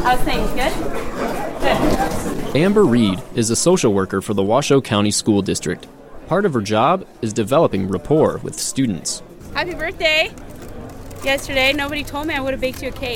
How's things? Good? Good. Amber Reed is a social worker for the Washoe County School District. Part of her job is developing rapport with students. Happy birthday! Yesterday, nobody told me I would have baked you a cake.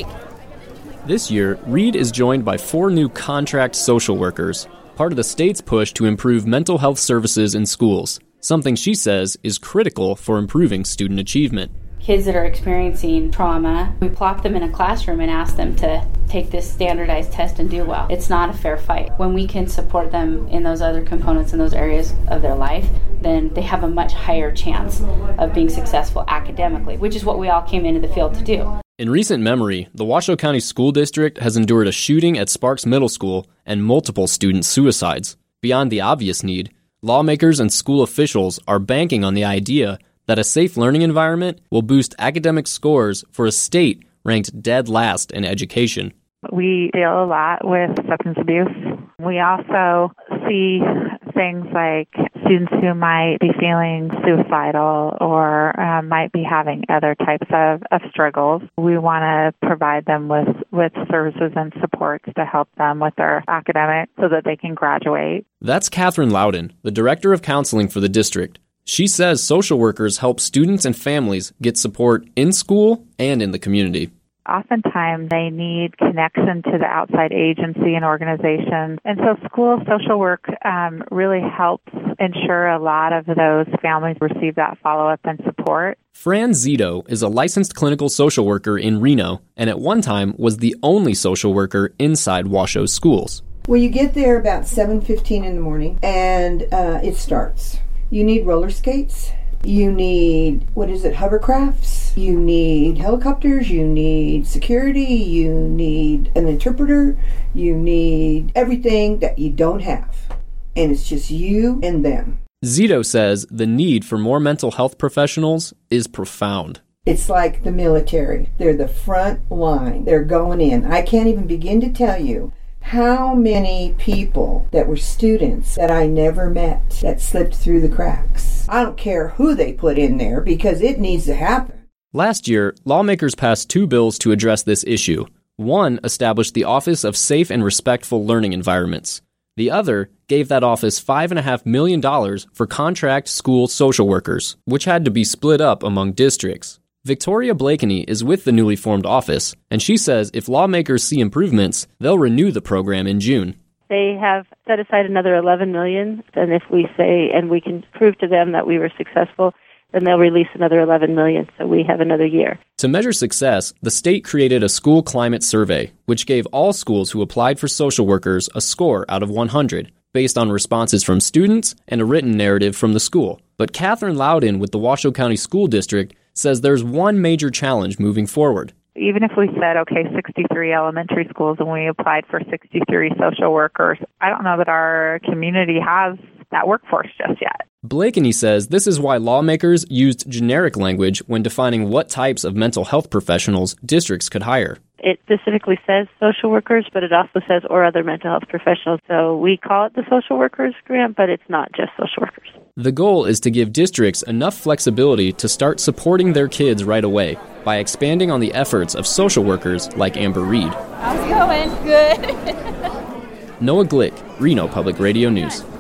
This year, Reed is joined by 4 new contract social workers, part of the state's push to improve mental health services in schools, something she says is critical for improving student achievement. Kids that are experiencing trauma, we plop them in a classroom and ask them to take this standardized test and do well. It's not a fair fight. When we can support them in those other components in those areas of their life, then they have a much higher chance of being successful academically, which is what we all came into the field to do. In recent memory, the Washoe County School District has endured a shooting at Sparks Middle School and multiple student suicides. Beyond the obvious need, lawmakers and school officials are banking on the idea that a safe learning environment will boost academic scores for a state ranked dead last in education. We deal a lot with substance abuse. We also see things like students who might be feeling suicidal or might be having other types of struggles. We want to provide them with services and supports to help them with their academics so that they can graduate. That's Catherine Loudon, the Director of Counseling for the district. She says social workers help students and families get support in school and in the community. Oftentimes, they need connection to the outside agency and organization. And so school social work really helps ensure a lot of those families receive that follow-up and support. Fran Zito is a licensed clinical social worker in Reno, and at one time was the only social worker inside Washoe schools. Well, you get there about 7:15 in the morning, and it starts. You need roller skates. You need, hovercrafts. You need helicopters. You need security. You need an interpreter. You need everything that you don't have. And it's just you and them. Zito says the need for more mental health professionals is profound. It's like the military. They're the front line. They're going in. I can't even begin to tell you how many people that were students that I never met that slipped through the cracks. I don't care who they put in there because it needs to happen. Last year, lawmakers passed 2 bills to address this issue. One established the Office of Safe and Respectful Learning Environments. The other gave that office $5.5 million for contract school social workers, which had to be split up among districts. Victoria Blakeney is with the newly formed office, and she says if lawmakers see improvements, they'll renew the program in June. They have set aside another $11 million, and if we say, and we can prove to them that we were successful, then they'll release another $11 million, so we have another year. To measure success, the state created a school climate survey, which gave all schools who applied for social workers a score out of 100, based on responses from students and a written narrative from the school. But Catherine Loudon with the Washoe County School District says there's one major challenge moving forward. Even if we said, 63 elementary schools and we applied for 63 social workers, I don't know that our community has that workforce just yet. Blakeney says this is why lawmakers used generic language when defining what types of mental health professionals districts could hire. It specifically says social workers, but it also says or other mental health professionals. So we call it the social workers grant, but it's not just social workers. The goal is to give districts enough flexibility to start supporting their kids right away by expanding on the efforts of social workers like Amber Reed. How's it going? Good. Noah Glick, Reno Public Radio News.